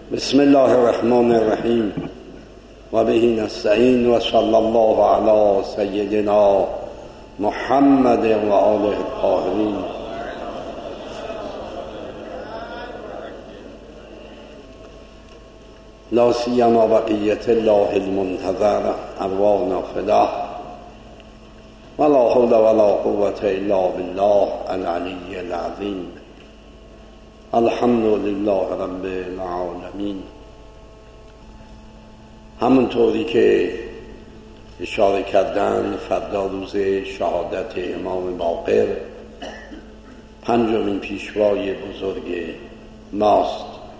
بسم الله الرحمن الرحیم و به نستعین و صلی الله علی سیدنا محمد و آله الطاهرین. لا سیما بقیت الله المنتظر ارواحنا فداه ولا حول ولا قوة الا بالله العلی العظیم. الحمد لله رب العالمین. همونطوری که اشاره کردن فردا روز شهادت امام باقر، پنجمین پیشوای بزرگ ماست.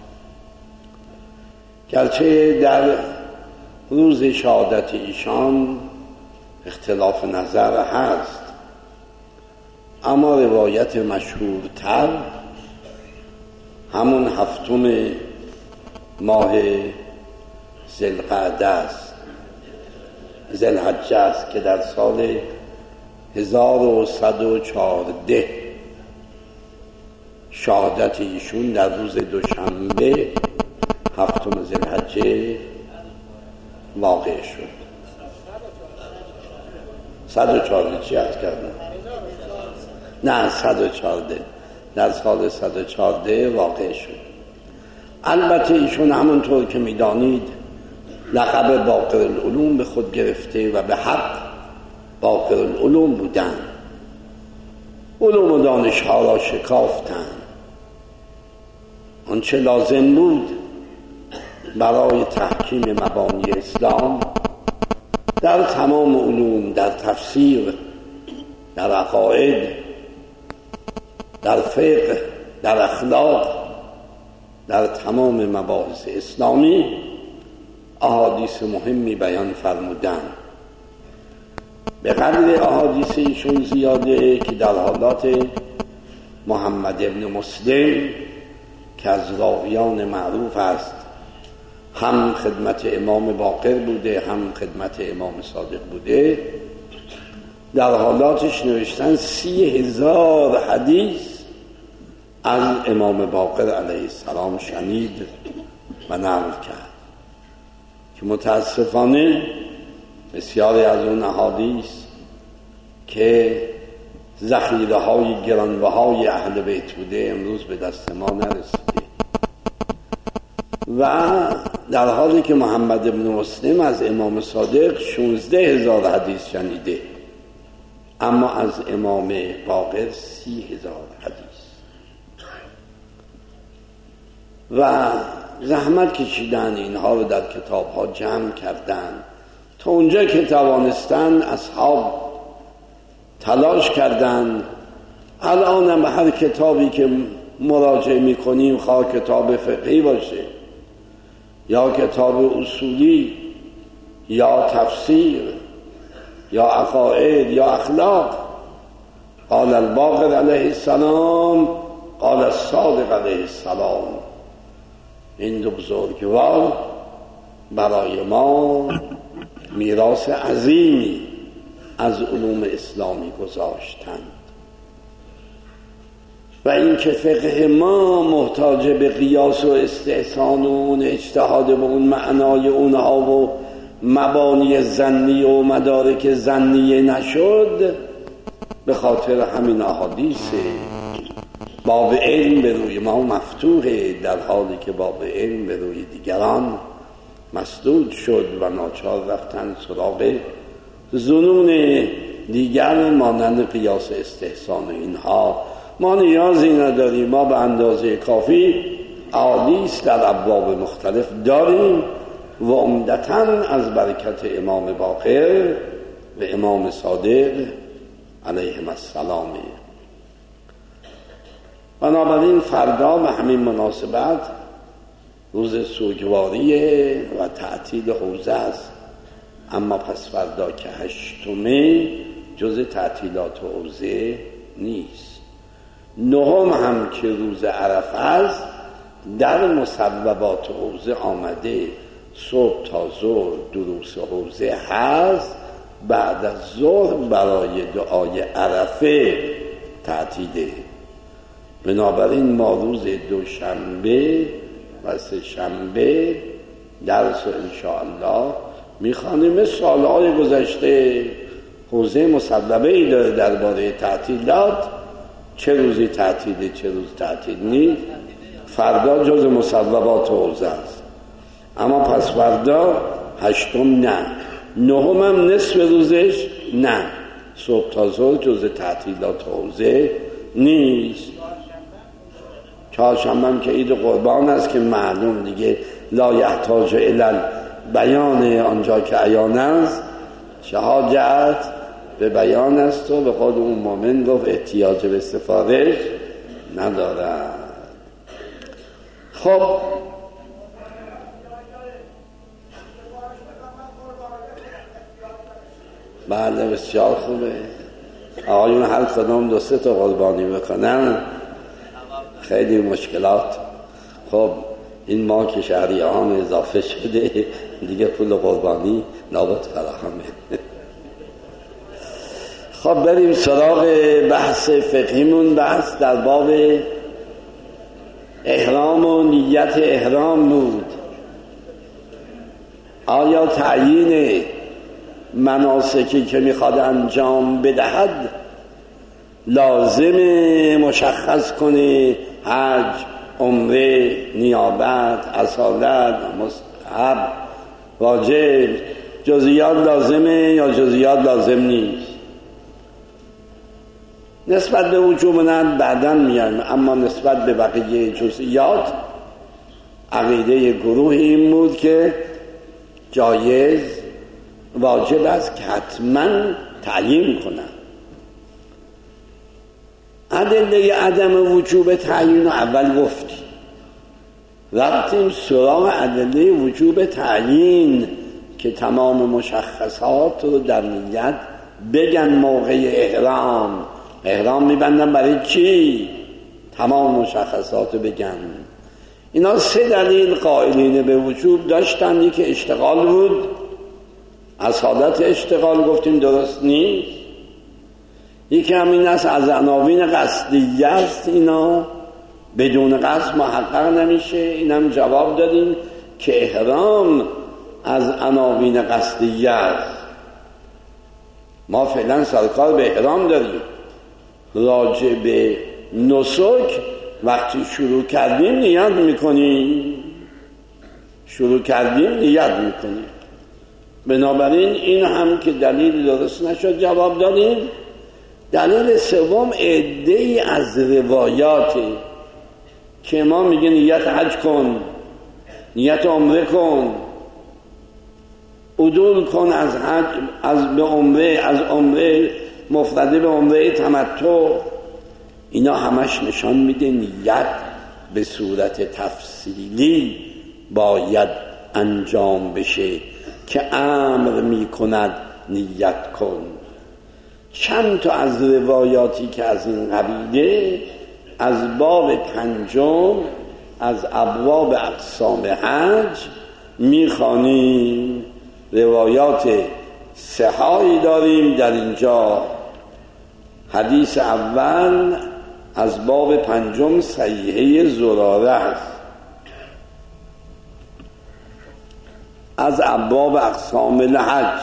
گرچه در روز شهادت ایشان اختلاف نظر هست، اما روایت مشهورتر همون هفتم ماه ذوالقعده است، ذوالحجه است که در سال 1114 شهادت ایشون در روز دوشنبه هفتم ذوالحجه واقع شد. 114 چی عرض کردم؟ نه 114 در سال 114 واقع شد. البته ایشون همونطور که میدانید لقب باقر العلوم به خود گرفته و به حق باقر العلوم بودند. علوم و دانشها را شکافتند. آنچه لازم بود برای تحکیم مبانی اسلام در تمام علوم، در تفسیر، در عقاید، در فقه، در اخلاق، در تمام مباحث اسلامی احادیث مهمی بیان فرمودند. به قدر احادیث ایشون زیاده که در حالات محمد ابن مسلم که از راویان معروف است، هم خدمت امام باقر بوده هم خدمت امام صادق بوده، در حالاتش نوشتن 30,000 حدیث از امام باقر علیه السلام شنید و نقل کرد که متاسفانه بسیاری از اون احادیث که ذخیره های گرانبهای اهل بیت بوده امروز به دست ما نرسیده، و در حالی که محمد ابن مسلم از امام صادق 16,000 حدیث شنیده، اما از امام باقر 30,000 حدیث. و زحمت کشیدن اینها رو در کتاب ها جمع کردن تا اونجا که توانستن اصحاب تلاش کردن. الان هم هر کتابی که مراجعه میکنیم، خواه کتاب فقهی باشه یا کتاب اصولی یا تفسیر یا عقاید یا اخلاق، قال الباقر علیه السلام قال الصادق علیه السلام، این دو بزرگوار برای ما میراث عظیمی از علوم اسلامی گذاشتند. و این که فقه ما محتاج به قیاس و استحسان و اون اجتهاد و اون معنای اونها و مبانی ظنی و مدارک ظنی نشد، به خاطر همین احادیث باب علم به روی ما مفتوحه، در حالی که باب علم به روی دیگران مسدود شد و ناچار رفتن سراغ ظنون دیگر مانند قیاس استحسان. اینها ما نیازی نداریم، ما به اندازه کافی احادیث در ابواب مختلف داریم و عمدتاً از برکت امام باقر و امام صادق علیهم السلام. بنابراین فردا به همین مناسبت روز سوگواریه و تعطیل حوزه است، اما پس فردا که 8مه جز تعطیلات حوزه نیست. 9 هم که روز عرفه است در مصوبات حوزه آمده صبح تا ظهر دروس حوزه هست، بعد از ظهر برای دعای عرفه تعطیله. بنابراین ما روز دوشنبه و سه شنبه درس رو انشاءالله میخوانیم. سالهای گذشته حوزه مصوبه ای داره درباره تعطیلات، چه روزی تعطیله چه روز تعطیل نیست. فردا جز مصوبات حوزه است، اما پس فردا 8 نه، 9 هم نصف روزش نه، صبح تا ظهر جز تعطیلات حوزه نیست. چهارشنبه هم که عید قربان است که معلوم دیگه لا یحتاج الی بیان آنجا که عیان است، چه حاجت به بیان است و به خود اون مومن گفت احتیاج به سفارش ندارد. خب بله بسیار خوبه، آقایون هر کدام 2-3 تا قربانی بکنن خیلی مشکلات. خب این ما که شهریان اضافه شده دیگه پول قربانی لابد فراهمه. خب بریم سراغ بحث فقهیمون. بحث در باب احرام و نیت احرام بود. آیا تعیین مناسکی که میخواد انجام بدهد لازم مشخص کنه حج، عمره، نیابت، اصالت، مستحب، واجب، جزئیات لازمه یا جزئیات لازم نیست؟ نسبت به وجوب نه بعداً میایم، اما نسبت به بقیه جزئیات عقیده گروه این بود که جایز واجب است که حتما تعیین کنن. ادله عدم وجوب تعیین رو اول گفتیم، رفتیم سراغ ادله وجوب تعیین که تمام مشخصات رو در نیت بگن. موقع احرام میبندن برای چی؟ تمام مشخصات رو بگن. اینا 3 دلیل قائلین به وجوب داشتن. یکی اشتغال بود، اصالت اشتغال گفتیم درست نیست. یکی همین است از عناوین قصدیه است، اینا بدون قصد محقق نمیشه. اینم جواب دادیم که احرام از عناوین قصدیه است. ما فعلا سرکار به احرام داریم. راجع به نسک وقتی شروع کردیم نیت میکنیم، بنابراین این هم که دلیل درست نشد جواب دادیم. دلیل سوم عده‌ای از روایاتی که ما میگه نیت حج کن، نیت عمره کن، عدول کن از حج از به عمره، از عمره مفرده به عمره تمتع. اینا همش نشان میده نیت به صورت تفصیلی باید انجام بشه که امر میکند نیت کن. چند تا از روایاتی که از این قبیله از باب 5 از ابواب اقسام حج میخوانیم. روایات صحایی داریم در اینجا. حدیث اول از باب 5 صحیحه زراره است، از ابواب اقسام الحج.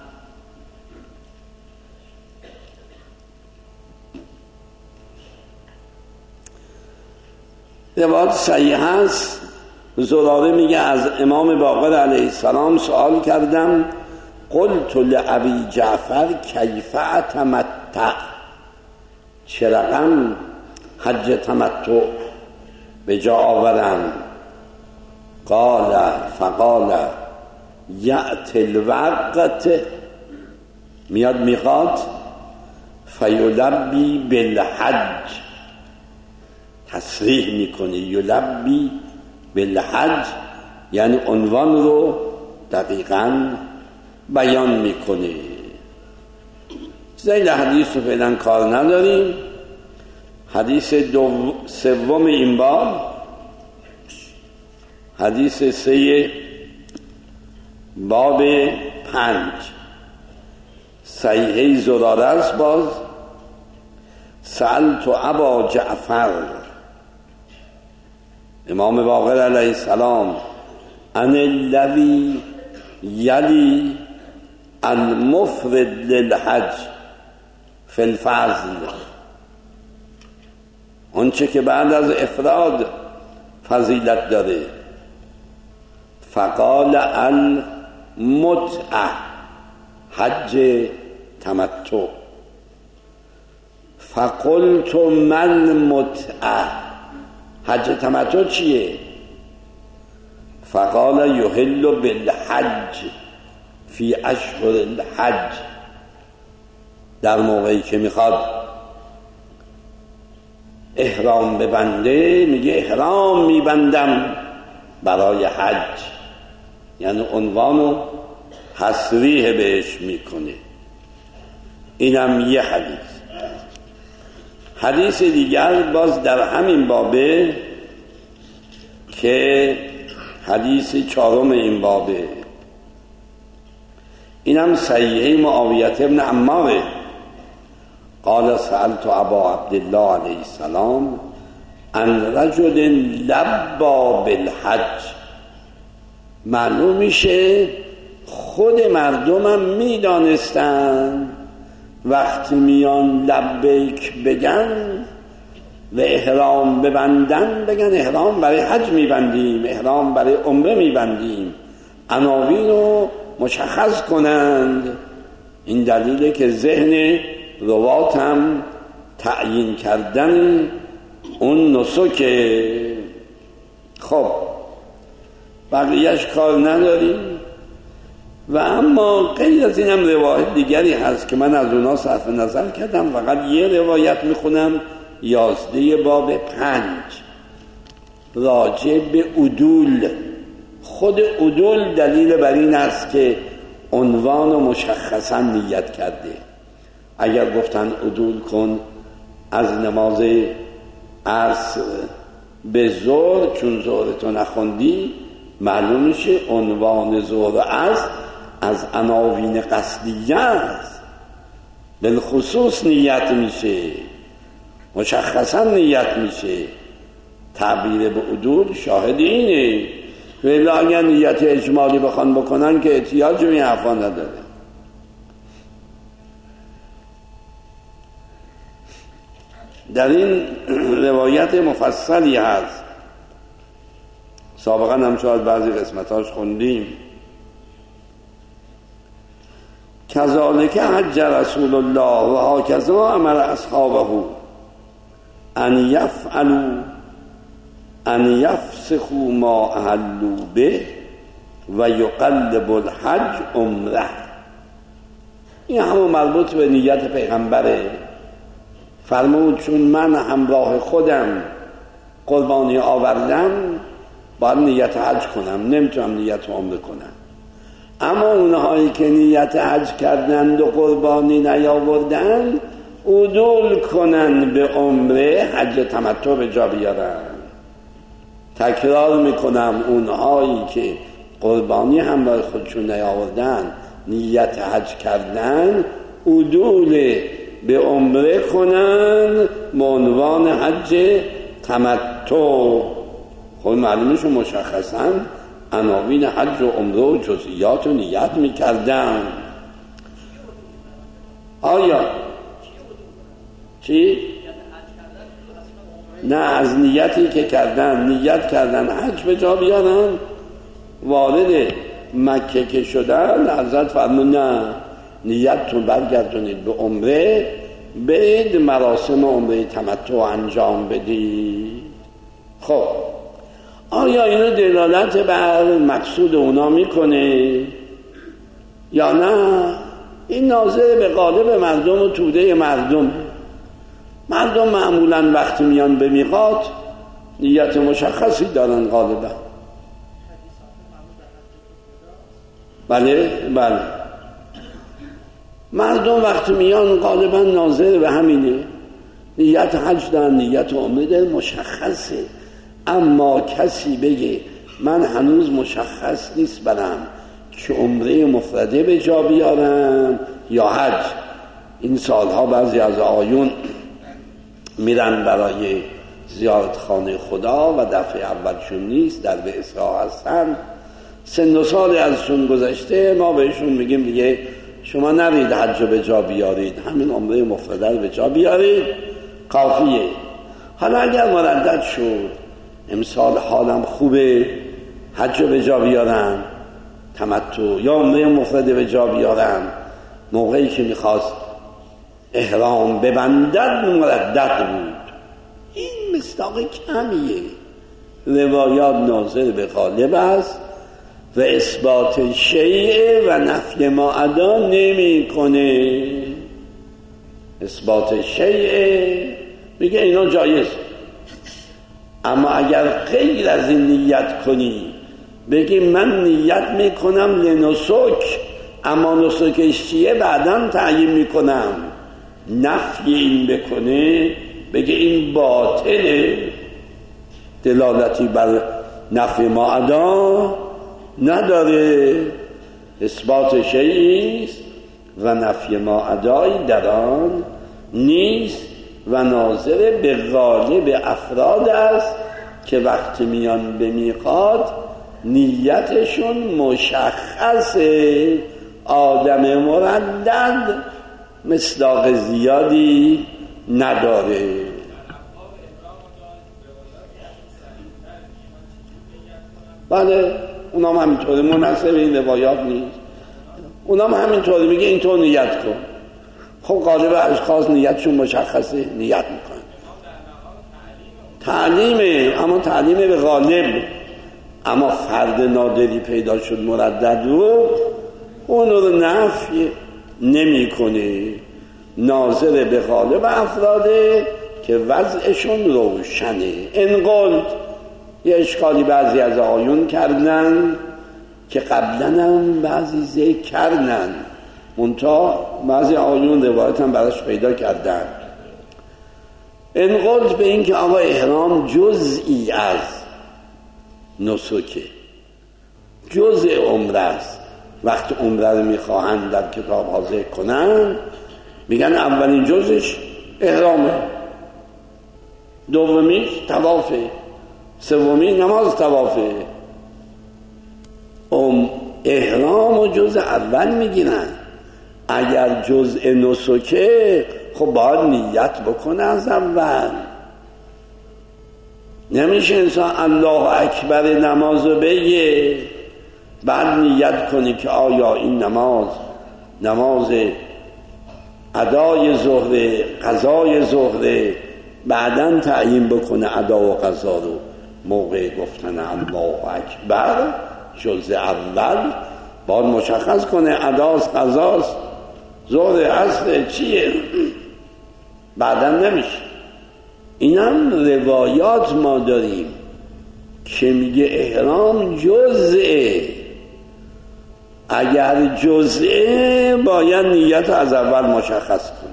روایت صحیح است. زراره میگه از امام باقر علیه السلام سوال کردم، قلت لابی جعفر کیف اتمتع، چه رقم حج تمتع به جا آورم؟ فقال یأتی الوقت، میاد میقات، فیلبی بالحج، تصریح میکنه یلبی بالحج یعنی عنوان رو دقیقاً بیان میکنه. زیل حدیث رو فعلا کار نداریم. حدیث سوم این باب، حدیث 3 باب 5 صحیحه زراره است. باز سألت ابا جعفر، امام باقر علیه السلام ان الذی یلی المفرد للحج فی الفضل، اون چه که بعد از افراد فضیلت داره. فقال المتعه حج تمتع. فقلت من متعه، حج تمتع چیه؟ فقال یحل بالحج فی اشهر الحج، در موقعی که میخواد احرام ببنده میگه احرام میبندم برای حج، یعنی عنوانو تصریح بهش میکنه. اینم یه حدیث. حدیث دیگر باز در همین بابه که حدیث 4 این بابه، اینم صحیح معاویه ابن عماره. قال سألت ابا عبدالله علیه السلام عن رجل لبا بالحج. معلوم میشه خود مردمم میدانستن وقتی میان لبیک بگن و احرام ببندن بگن احرام برای حج میبندیم، احرام برای عمره میبندیم، عناوین رو مشخص کنند. این دلیله که ذهن روات هم تعیین کردن اون نسکه. خب بقیهش کار نداریم. و اما غیر از این هم روایت دیگری هست که من از اونا صرف نظر کردم، فقط یه روایت میخونم، 11 باب 5 راجع به عدول. خود عدول دلیل بر این است که عنوان و مشخصا نیت کرده. اگر گفتن عدول کن از نماز عصر به ظهر، چون ظهر تو نخوندی، معلوم میشه عنوان ظهر و عصر از عناوین قصدیه است، بالخصوص نیت میشه، مشخصا نیت میشه. تعبیر به عدول شاهد اینه. ولی اگر نیت اجمالی بخوان بکنن که احتیاج به این حرفا نداره. در این روایت مفصلی هست، سابقا هم شاید بعضی قسمتاش خوندیم. کذالک حج رسول الله و هاکذا امر اصحابه ان یفعلوا ان یفسخوا ما احلوا به و یقلب الحج عمره. این همون مربوط به نیت پیغمبره. فرمود چون من همراه خودم قربانی آوردم باید نیت حج کنم، نمیتونم نیت عمره کنم. اما اونهایی که نیت حج کردند و قربانی نیاوردن عدول کنن به عمره، حج تمتع به جا بیارن. تکرار میکنم، اونهایی که قربانی هم برای خودشون نیاوردن نیت حج کردن عدول به عمره کنن به عنوان حج تمتع. خب معلومش مشخصا عناوین حج و عمره و جزئیات و نیت میکردن. آیا چی؟ نه، از نیتی که کردن، نیت کردن حج به جا بیارن، وارد مکه که شدن حضرت فرمود نه، نیتتون برگردونید به عمره، برید مراسم عمره تمتع انجام بدید. خب آیا اینو دلالت بر مقصود اونا میکنه یا نه؟ این ناظر به قالب مردم و توده مردم. مردم معمولا وقتی میان به میقات نیت مشخصی دارن غالبا. بله مردم وقتی میان غالبا ناظر به همینه، نیت حج دارن، نیت عمره دارن، مشخصه. اما کسی بگه من هنوز مشخص نیست برم که عمره مفرده به جا بیارم یا حج. این سالها بعضی از آیون میرن برای زیارت خانه خدا و دفعه اولشون نیست، در به اسراء هستن، سن و سال ازشون گذشته، ما بهشون میگیم دیگه شما نرید حج رو به جا بیارید، همین عمره مفرده رو به جا بیارید کافیه. حالا اگر مردد شد امسال حالم خوبه، حج رو به جا بیارم، تمتع یا عمره مفرده به جا بیارم، موقعی که میخواست احرام ببندد مردد بود. این مصداق کمیه. روایات ناظر به غالب است و اثبات شیء و نفی ما ادا نمی کنه. اثبات شیء میگه اینا جایز، اما اگر غیر از این نیت کنی، بگی من نیت میکنم لنسک، اما نسکش چیه بعدم تعیین میکنم، نفی این بکنه، بگه این باطله، دلالتی بر نفی ما ادا نداره. اثبات شیئیست و نفی ما ادایی در آن نیست و ناظر به غالب افراد است که وقتی میان به میقات نیتشون مشخصه. آدم مردد مصداق زیادی نداره. بله اونام همینطوری، منحصر به این روایات نیست، اونام همینطوری میگه اینطور نیت کن. خب غالب اشخاص نیتشون مشخصه، نیت میکنن. تعلیمه، اما تعلیم به غالب. اما فرد نادری پیدا شد مردد رو، اون رو نفی نمی کنه. ناظر به غالب افراده که وضعشون روشنه. انقل یه اشکالی بعضی از آیون کردن که قبلا هم بعضی ذکر کردن، منتها بعضی آیون روایت هم براش پیدا کردن. انقل به این که آقا احرام جزئی از نسکه، جزء عمره است. وقت عمره رو میخواهند در کتاب ها ذکر کنن، میگن اولین جزش احرامه، دومیش طوافه، سومی نماز طوافه. احرام و جزء اول میگیرن. اگر جزء نسکه خب باید نیت بکنه از اول. نمیشه انسان الله اکبر نماز رو بگه بعد نیت کنی که آیا این نماز ادای ظهر، قضای ظهر، بعداً تعیین بکنه ادا و قضا رو. موقع گفتن الله اکبر جزء اول باید مشخص کنه اداست، قضاست، ظهر، عصر چیه، بعداً نمیشه. اینم روایات ما داریم که میگه احرام جزءه. اگر جزءه باید نیت از اول مشخص کنه.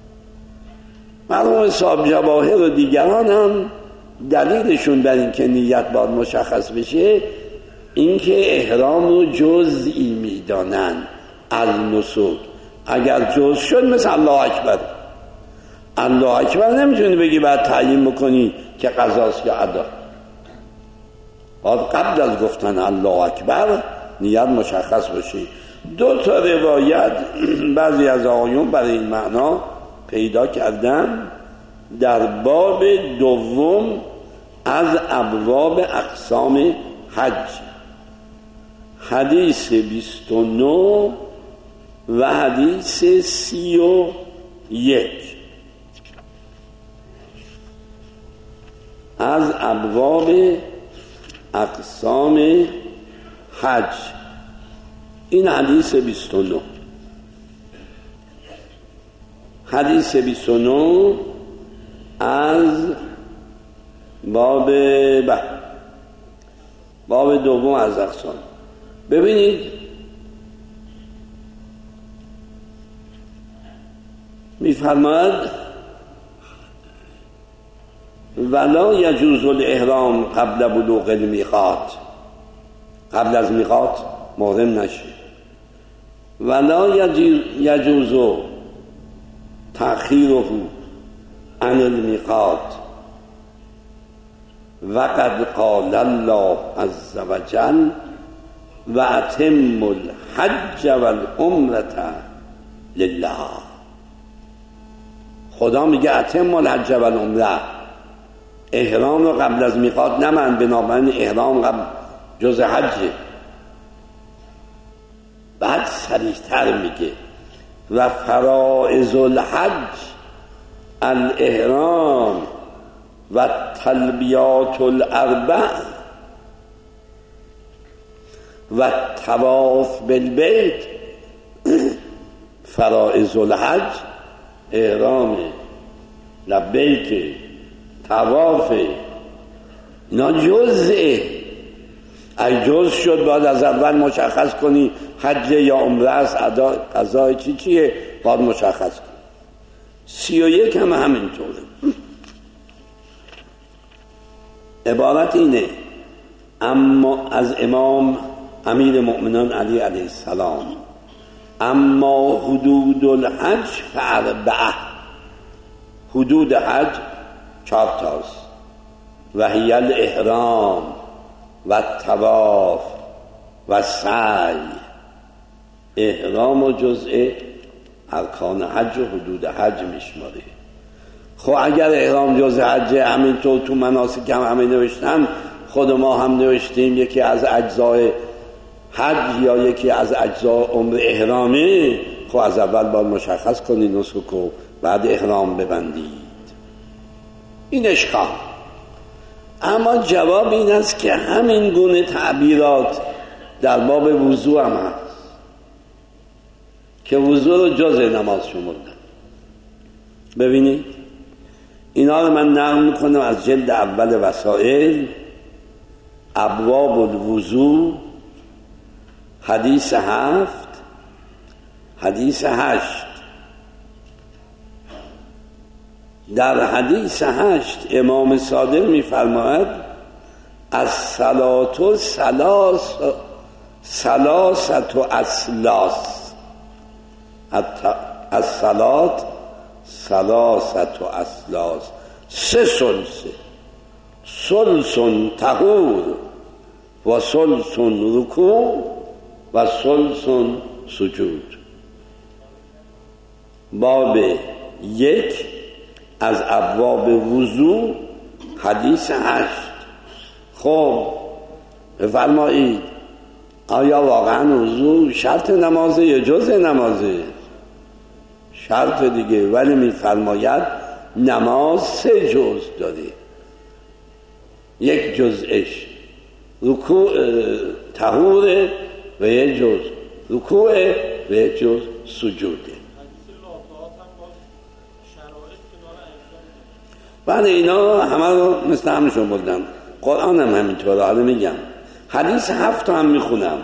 مرحوم صاحب جواهر و دیگران هم دلیلشون بر این که نیت باید مشخص بشه این که احرام رو جزئی میدانن از نسک. اگر جزء شد مثل الله اکبر، الله اکبر نمیتونی بگی بعد تعیین بکنی که قضاست یا ادا. باید قبل از گفتن الله اکبر نیت مشخص باشه. دو تا روایت بعضی از آقایون برای این معنا پیدا کردن در باب دوم از ابواب اقسام حج، حدیث 29 و حدیث 31 از ابواب اقسام حج. این حدیث 29. حدیث 29 از باب دوم از اقسام. ببینید میفرماید ولا یجوز الاحرام قبل بلوغ المیقات، قبل از میقات محرم نشه. ولا یجوز تأخیره عن المیقات وقد قال الله عز وجل و اتم الحج والعمرة لله. خدا میگه اتم الحج والعمرة، احرام رو قبل از میقات نمند، بنابراین احرام قبل جز حجه. بعد صریح‌تر میگه و فرائض الحج الاحرام و تلبیات الاربع و طواف بالبیت. فرائض الحج احرام، لبیک، طواف، اینا جزءه. اگه جز شد باید از اول مشخص کنی حج یا عمره است، قضای چیه باید مشخص کنی. 31 هم همینطوره. عبارت اینه اما از امام امیر مؤمنان علی علیه السلام، اما حدود الحج فاربعه، حدود حج 4 تاست، و هی الاحرام و طواف و سعی. احرام و جزء ارکان حج و حدود حج میشماره. خب اگر احرام جزء حج همینطور تو مناسک هم همه نوشتن، خود ما هم نوشتیم یکی از اجزای حج یا یکی از اجزای عمر احرامه، خب از اول باید مشخص کنی نسک و بعد احرام ببندید. این اشکال. اما جواب این است که همین گونه تعبیرات در باب وضوء هم هست که وضوء رو جز نماز شمردن. ببینید اینا رو من نقل میکنم از جلد اول وسائل، ابواب الوضوء، حدیث 7، حدیث 8. در حدیث 8 امام صادق میفرماید الصلاة ثلاثة اثلاث، الصلاة ثلاثة اثلاث، 3 ثلث، ثلث طهور و ثلث رکوع و ثلث سجود. باب 1 از ابواب وضوء، حدیث 8. خب بفرمایید آیا واقعا وضوء شرط نمازه یا جزء نمازه؟ شرط دیگه، ولی میفرماید نماز 3 جز داره. 1 جزش رکوع طهوره و 1 جز رکوع و 1 جز سجوده. بعد اینا همه رو مثل همشون بودن. قرآن هم همینطوره. حالا میگم حدیث 7 هم میخونم.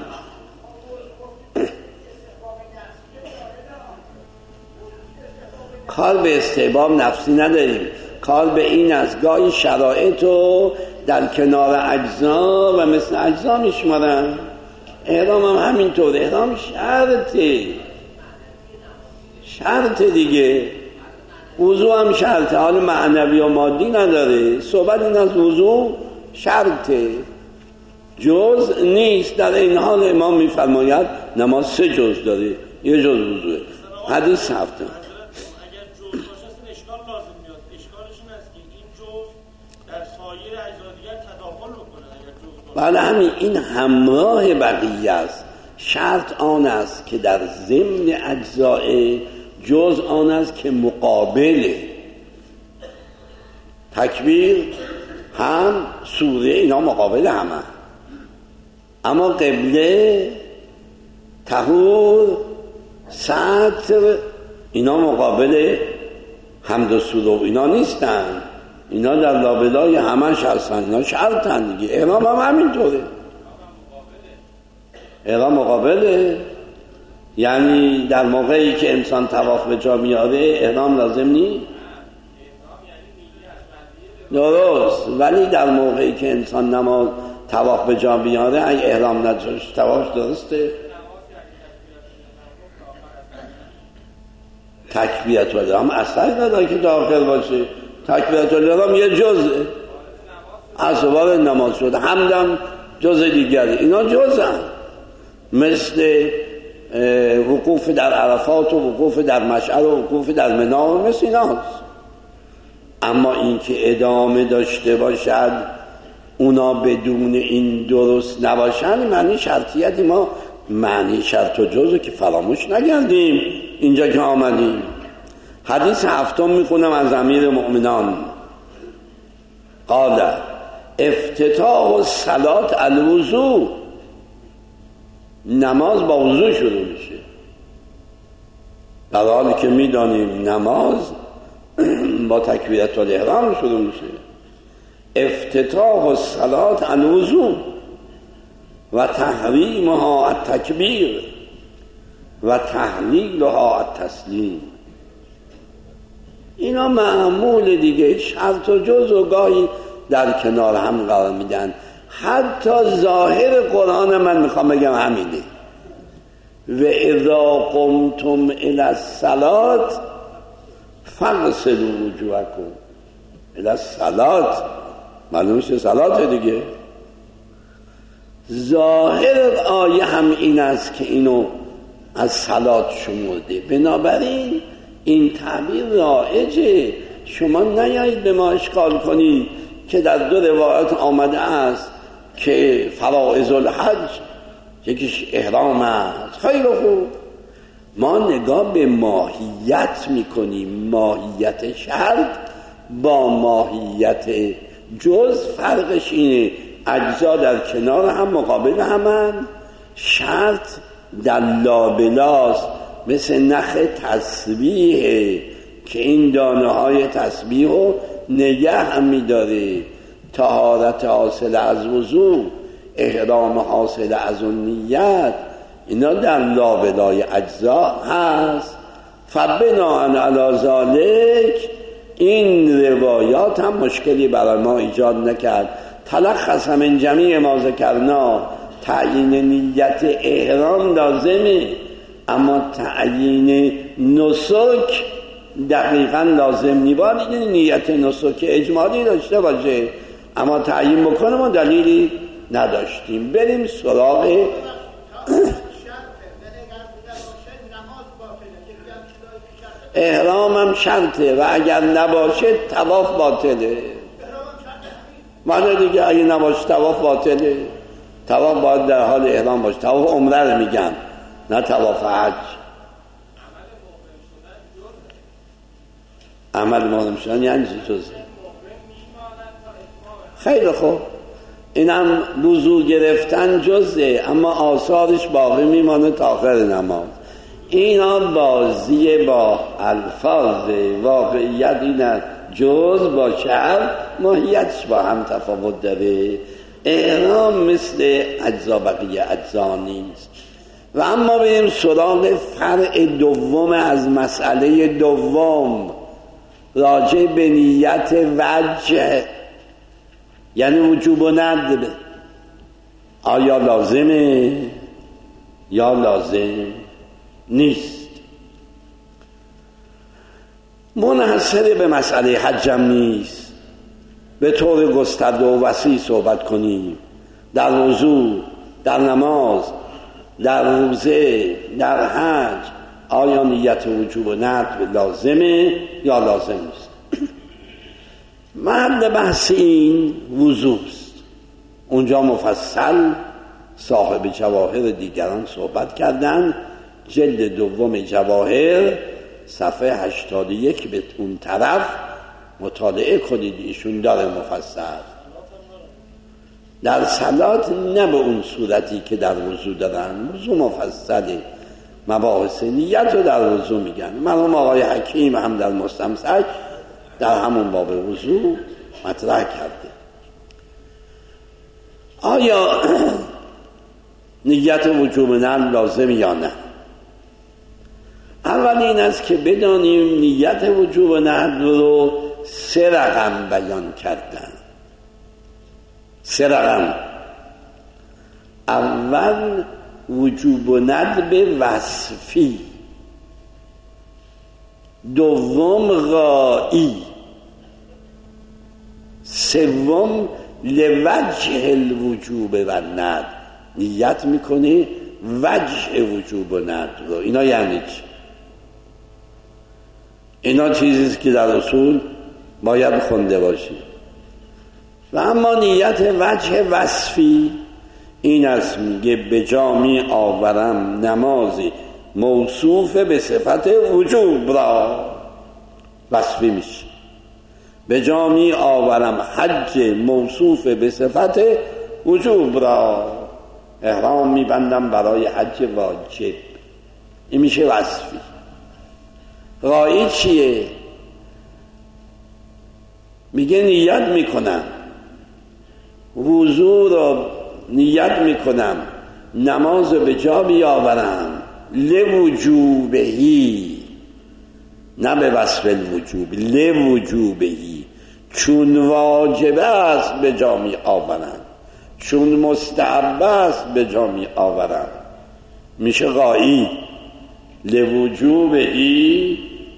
کار به استحباب نفسی نداریم، کار به این از گاهی شرایط رو در کنار اجزا و مثل اجزا میشمارن. احرام هم همینطور، احرام شرط دیگه، وضوع هم شرطه، حال معنوی و مادی نداره. صحبت این از وضوع شرطه، جز نیست. در این حال امام میفرماید نماز 3 جز داره، 1 جز وضوعه. حدیث 7. بله همین، این همراه بقیه است. شرط آن است که در ضمن اجزاء، جز آن است که مقابله. تکبیر هم سوره اینا مقابل همه، اما قبله، طهور، ستر اینا مقابل حمد و سوره اینا نیستن. اینا در لابلای همش هستن، اینا شرطن دیگه. احرام هم همینطوره، احرام مقابله. یعنی در موقعی که انسان طواف به جا میاره احرام لازم نیست، درست، ولی در موقعی که انسان نماز طواف به جا میاره اگه احرام نداشت طواف درسته. تکبیرت الاحرام اثر نداره که داخل باشه. تکبیرت الاحرام 1 جزء، اسباب نماز شد، حمدم جز دیگری، اینا جزن، مثل وقوف در عرفات و وقوف در مشعر و وقوف در منی، مثل ایناست. اما اینکه ادامه داشته باشد اونا بدون این درست نباشن، معنی شرطیتی، ما معنی شرط و جزو که فراموش نگردیم اینجا که آمدیم. حدیث هفتم میخونم از امیر مؤمنان، قال افتتاح الصلاة الوضو، نماز با وضو شروع میشه، در حالی که میدانیم نماز با تکبیرت الاحرام شروع میشه. افتتاح الصلاة الوضو و تحریمها التکبیر و تحلیلها التسلیم. اینا معمول دیگه، شرط و جزء گاهی در کنار هم قرار میدن. حتی ظاهر قرآن من میخوام بگم همینه، و اذا قمتم الی الصلاة فاغسلوا وجوهکم. الی الصلاة معلومه چه صلاته دیگه. ظاهر آیه هم این است که اینو از صلات شمرده، بنابراین این تعبیر رایجه. شما نیایید به ما اشکال کنید که در دو روایت آمده است که فرائض الحج یکیش احرام است. خیلی خوب، ما نگاه به ماهیت میکنیم، ماهیت شرط با ماهیت جز فرقش اینه، اجزا در کنار هم مقابل همن، شرط در لابلاست، مثل نخ تسبیحه که این دانه های تسبیح رو نگه هم میداره. طهارت حاصل از وضو، احرام حاصل از نیت، اینا در لابلای اجزا هست. فبناء علی ذلک این روایات هم مشکلی برای ما ایجاد نکرد. تلخص من جمیع ما ذکرنا، تعیین نیت احرام لازمه، اما تعیین نسک دقیقا لازم نیست. نیت نسک اجمالی داشته باشه اما تعیین بکنه ما دلیلی نداشتیم. بریم سراغ احرام هم شرطه و اگر نباشه طواف باطله. معنی دیگه اگه نباشه طواف باطله. طواف باید در حال احرام باشه. طواف عمره رو میگن، نه طواف حج. عمل محرم شدن یعنی چی؟ خیلی خوب، اینم وضو گرفتن جزه، اما آثارش باقی میمانه تا آخر نماز. اینا بازی با الفاظ، واقعیت اینه جز با شرط ماهیتش با هم تفاوت داره. احرام مثل اجزا بقیه اجزا نیست. و اما بریم سراغ فرع دوم از مسئله دوم، راجع به نیت وجه، یعنی وجوب و ندب. آیا لازمه یا لازم نیست؟ منحصر به مسئله حجم نیست، به طور گسترده و وسیع صحبت کنیم. در وضو، در نماز، در روزه، در حج آیا نیت وجوب و ندب لازمه یا لازم نیست؟ محل بحث این وضوست. اونجا مفصل صاحب جواهر دیگران صحبت کردن. جلد دوم جواهر صفحه 81 به اون طرف مطالعه کنید، ایشون داره مفصل. در صلات نه به اون صورتی که در وضو دارن، وضو مفصله، مباحث نیت رو در وضو میگن. مرحوم آقای حکیم هم در مستمسک در همون باب وضو مطرح کرده. آیا نیت وجوب ندب لازم یا نه؟ اول این است که بدانیم نیت وجوب ندب رو 3 رقم بیان کردن. 3 رقم. اول وجوب ندب وصفی، دوم غایی، سوم لوجه الوجوب و ند، نیت میکنی وجه وجوب و ند رو. اینا یعنی چی؟ اینا چیزیست که در اصول باید خونده باشی. و اما نیت وجه وصفی این است، میگه به جا می آورم نمازی موصوف به صفت وجوب را، وصفی میشه. به جا می آورم حج موصوف به صفت وجوب را، احرام میبندم برای حج واجب، این میشه وصفی. غایی چیه؟ میگه نیت میکنم وضو رو، نیت میکنم نماز به جا بیاورم لوجوبهی، نه به وصف الوجوب، لوجوبهی، چون واجب است به جا می آورم، چون مستحب است به جا می آورم، میشه غایی. لوجوبهی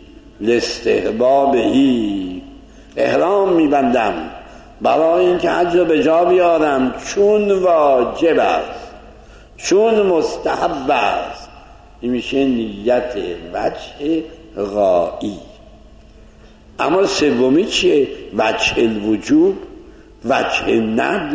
لاستحبابهی، احرام میبندم برای اینکه حج رو به جا بیارم چون واجب است، چون مستحب است، این میشه نیت وجه غایی. اما سومی چیه؟ وجه الوجوب، وجه الندب.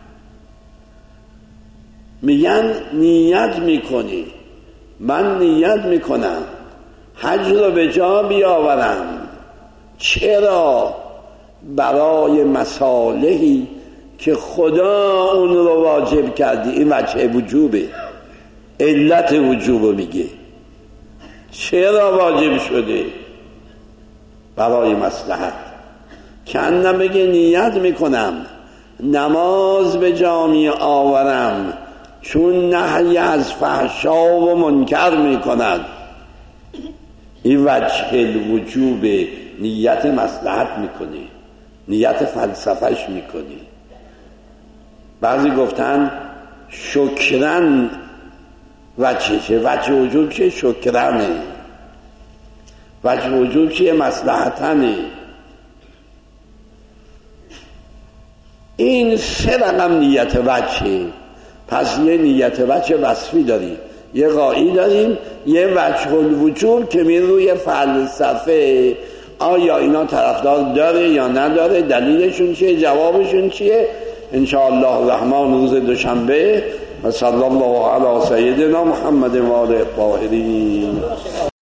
میگن نیت میکنی، من نیت میکنم حج رو به جا بیاورم، چرا؟ برای مصالحی که خدا اون رو واجب کردی، این وجه وجوبه، علت وجوبو میگه. چرا واجب شده؟ برای مصلحت. کنه بگه نیت میکنم نماز به جا می آورم چون نهی از فحشا و منکر میکند، این وجه الوجوب، نیت مصلحت میکنی، نیت فلسفهش میکنی. بعضی گفتن شکرن وجه چه؟ وجه وجوب چه؟ شکرنه. وجه وجوب چه؟ مصلحتنه. این سه رقم نیت وجه. پس یه نیت وجه وصفی داریم، یه غایی داریم، یه وجه الوجوب که می روی فلسفه. آیا اینا طرفدار داره یا نداره؟ دلیلشون چیه؟ جوابشون چیه؟ انشاءالله الرحمن روز دوشنبه. و صلی الله علی سیدنا محمد و آله الطاهرین.